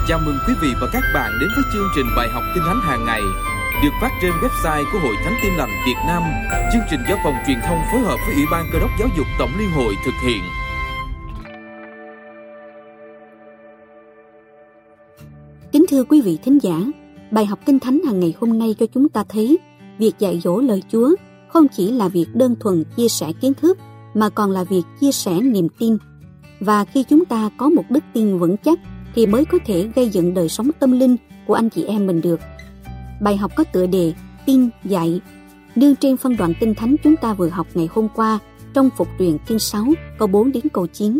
Chào mừng quý vị và các bạn đến với chương trình bài học Kinh Thánh hàng ngày được phát trên website của Hội Thánh Tin Lành Việt Nam. Chương trình do Phòng Truyền thông phối hợp với Ủy ban Cơ đốc Giáo dục Tổng Liên hội thực hiện. Kính thưa quý vị thính giả, bài học Kinh Thánh hàng ngày hôm nay cho chúng ta thấy việc dạy dỗ lời Chúa không chỉ là việc đơn thuần chia sẻ kiến thức mà còn là việc chia sẻ niềm tin. Và khi chúng ta có một đức tin vững chắc thì mới có thể gây dựng đời sống tâm linh của anh chị em mình được. Bài học có tựa đề Tin dạy, nương trên phân đoạn Kinh Thánh chúng ta vừa học ngày hôm qua trong Phục Truyền chương 6 câu 4 đến câu 9.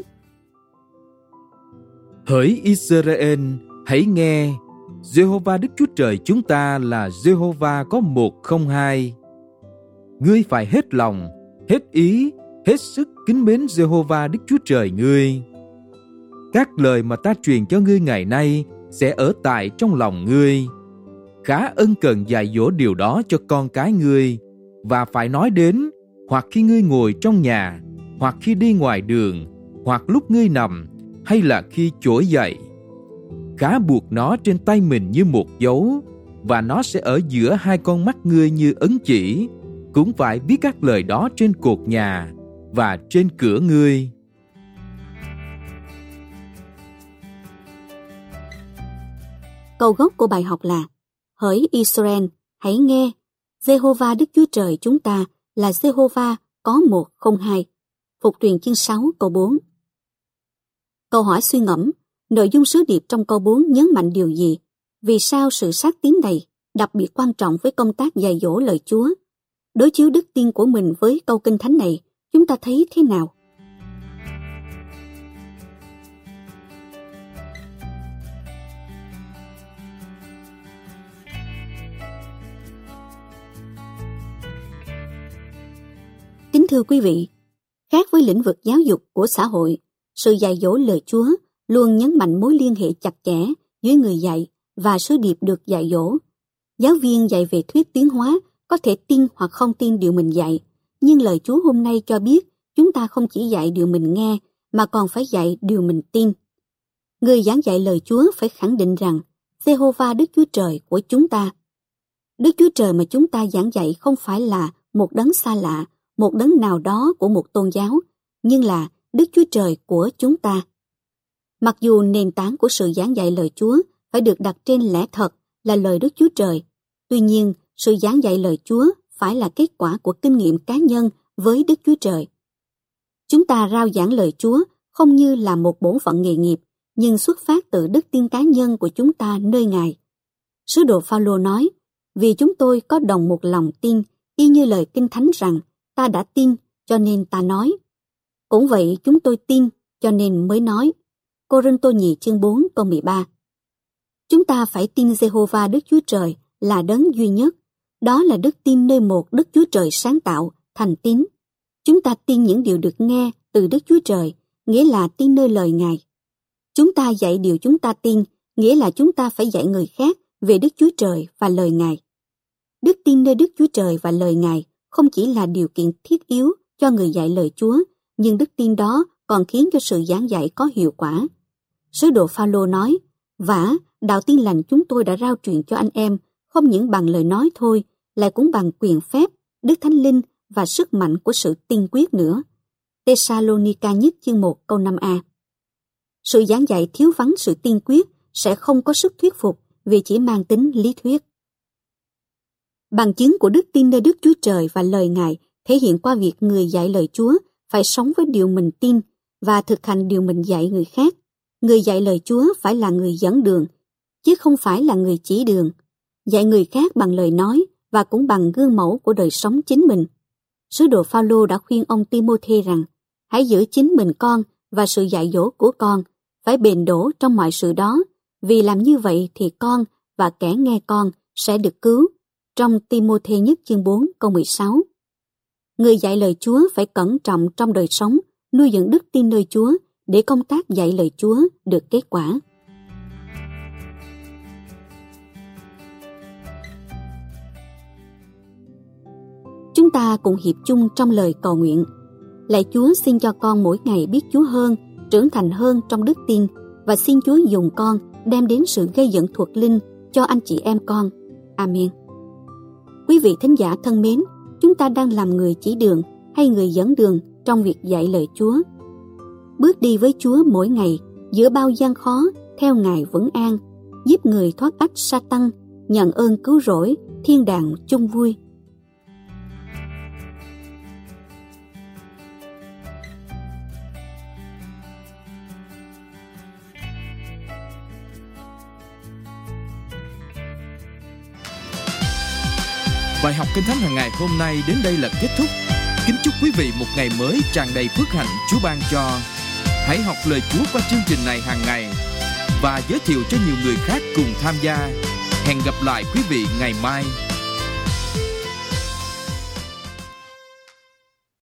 Hỡi Israel, hãy nghe, Giê-hô-va Đức Chúa Trời chúng ta là Giê-hô-va có một không hai. Ngươi phải hết lòng, hết ý, hết sức kính mến Giê-hô-va Đức Chúa Trời ngươi. Các lời mà ta truyền cho ngươi ngày nay sẽ ở tại trong lòng ngươi. Khá ân cần dạy dỗ điều đó cho con cái ngươi, và phải nói đến hoặc khi ngươi ngồi trong nhà, hoặc khi đi ngoài đường, hoặc lúc ngươi nằm, hay là khi trỗi dậy. Khá buộc nó trên tay mình như một dấu, và nó sẽ ở giữa hai con mắt ngươi như ấn chỉ. Cũng phải viết các lời đó trên cột nhà và trên cửa ngươi. Câu gốc của bài học là: Hỡi Israel, hãy nghe, Giê-hô-va Đức Chúa Trời chúng ta là Giê-hô-va có một không hai. Phục Truyền chương 6 câu 4. Câu hỏi suy ngẫm, nội dung sứ điệp trong câu 4 nhấn mạnh điều gì? Vì sao sự sát tín này đặc biệt quan trọng với công tác dạy dỗ lời Chúa? Đối chiếu đức tin của mình với câu Kinh Thánh này, chúng ta thấy thế nào? Kính thưa quý vị, khác với lĩnh vực giáo dục của xã hội, sự dạy dỗ lời Chúa luôn nhấn mạnh mối liên hệ chặt chẽ giữa người dạy và sứ điệp được dạy dỗ. Giáo viên dạy về thuyết tiến hóa có thể tin hoặc không tin điều mình dạy, nhưng lời Chúa hôm nay cho biết chúng ta không chỉ dạy điều mình nghe mà còn phải dạy điều mình tin. Người giảng dạy lời Chúa phải khẳng định rằng Giê-hô-va Đức Chúa Trời của chúng ta. Đức Chúa Trời mà chúng ta giảng dạy không phải là một đấng xa lạ, một đấng nào đó của một tôn giáo, nhưng là Đức Chúa Trời của chúng ta. Mặc dù nền tảng của sự giảng dạy lời Chúa phải được đặt trên lẽ thật là lời Đức Chúa Trời, tuy nhiên sự giảng dạy lời Chúa phải là kết quả của kinh nghiệm cá nhân với Đức Chúa Trời. Chúng ta rao giảng lời Chúa không như là một bổn phận nghề nghiệp, nhưng xuất phát từ đức tin cá nhân của chúng ta nơi Ngài. Sứ đồ Phao-lô nói, vì chúng tôi có đồng một lòng tin, y như lời Kinh Thánh rằng, ta đã tin, cho nên ta nói. Cũng vậy, chúng tôi tin, cho nên mới nói. Cô-rinh-tô nhì chương 4 câu 13. Chúng ta phải tin Giê-hô-va Đức Chúa Trời là đấng duy nhất. Đó là đức tin nơi một Đức Chúa Trời sáng tạo, thành tín. Chúng ta tin những điều được nghe từ Đức Chúa Trời, nghĩa là tin nơi lời Ngài. Chúng ta dạy điều chúng ta tin, nghĩa là chúng ta phải dạy người khác về Đức Chúa Trời và lời Ngài. Đức tin nơi Đức Chúa Trời và lời Ngài không chỉ là điều kiện thiết yếu cho người dạy lời Chúa, nhưng đức tin đó còn khiến cho sự giảng dạy có hiệu quả. Sứ đồ Phao-lô nói, vả, đạo tin lành chúng tôi đã rao truyền cho anh em, không những bằng lời nói thôi, lại cũng bằng quyền phép, Đức Thánh Linh và sức mạnh của sự tiên quyết nữa. Tê-sa-lô-ni-ca nhất chương 1 câu 5a. Sự giảng dạy thiếu vắng sự tiên quyết sẽ không có sức thuyết phục vì chỉ mang tính lý thuyết. Bằng chứng của đức tin nơi Đức Chúa Trời và lời Ngài thể hiện qua việc người dạy lời Chúa phải sống với điều mình tin và thực hành điều mình dạy người khác. Người dạy lời Chúa phải là người dẫn đường, chứ không phải là người chỉ đường. Dạy người khác bằng lời nói và cũng bằng gương mẫu của đời sống chính mình. Sứ đồ Phao-lô đã khuyên ông Ti-mô-thê rằng, hãy giữ chính mình con và sự dạy dỗ của con, phải bền đổ trong mọi sự đó, vì làm như vậy thì con và kẻ nghe con sẽ được cứu. Trong Ti-mô-thê nhất chương 4 câu 16. Người dạy lời Chúa phải cẩn trọng trong đời sống, nuôi dưỡng đức tin nơi Chúa để công tác dạy lời Chúa được kết quả. Chúng ta cùng hiệp chung trong lời cầu nguyện. Lạy Chúa, xin cho con mỗi ngày biết Chúa hơn, trưởng thành hơn trong đức tin, và xin Chúa dùng con đem đến sự gây dựng thuộc linh cho anh chị em con. Amen. Quý vị thính giả thân mến, chúng ta đang làm người chỉ đường hay người dẫn đường trong việc dạy lời Chúa. Bước đi với Chúa mỗi ngày giữa bao gian khó theo Ngài vững an, giúp người thoát ách Sa-tăng, nhận ơn cứu rỗi, thiên đàng chung vui. Bài học Kinh Thánh hàng ngày hôm nay đến đây là kết thúc. Kính chúc quý vị một ngày mới tràn đầy phước hạnh Chúa ban cho. Hãy học lời Chúa qua chương trình này hàng ngày và giới thiệu cho nhiều người khác cùng tham gia. Hẹn gặp lại quý vị ngày mai.